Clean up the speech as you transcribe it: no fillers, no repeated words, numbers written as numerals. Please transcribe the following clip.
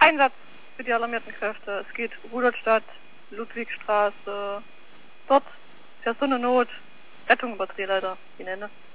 Einsatz für die alarmierten Kräfte. Es geht Rudolstadt, Ludwigstraße, dort Personennot, Rettung über Drehleiter, die nenne.